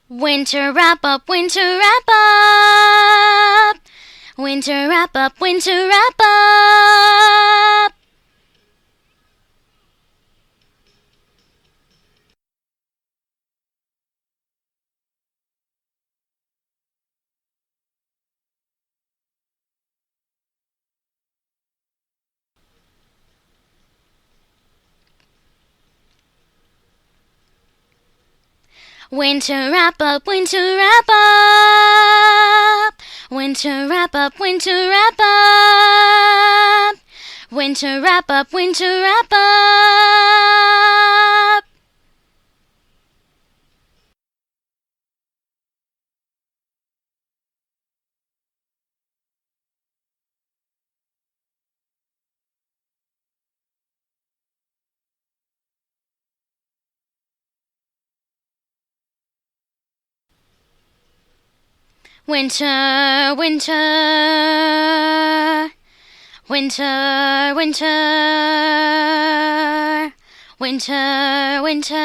Winter wrap up, winter wrap up. Winter wrap up, winter wrap up. Winter wrap up, winter wrap up. Winter wrap up, winter wrap up. Winter wrap up, winter wrap up. Winter, winter. Winter, winter. Winter,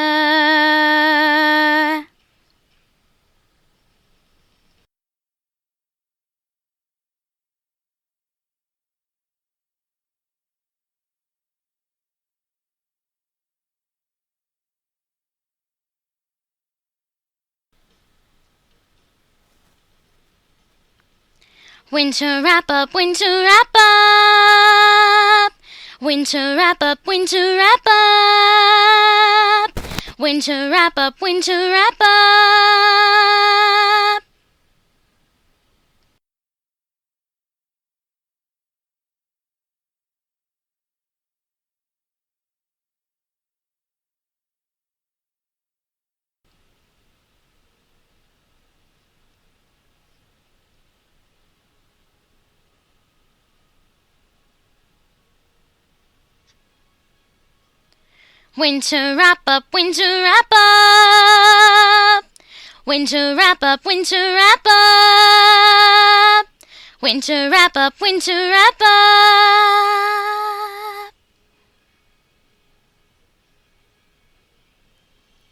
winter. Winter wrap up, winter wrap up. Winter wrap up, winter wrap up. Winter wrap up, winter wrap up. Winter wrap up, winter wrap up. Winter wrap up, winter wrap up. Winter wrap up, winter wrap up.